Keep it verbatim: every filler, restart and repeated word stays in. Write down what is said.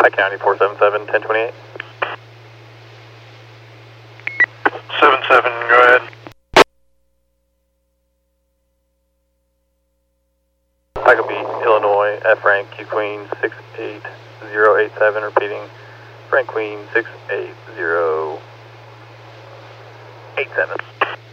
Pike County four seven seven, ten twenty-eight. seven seven, go ahead. Pike Beach, Illinois, F rank, Q Queen six eight zero eight seven, repeating. Frank Queen six eight zero eight seven.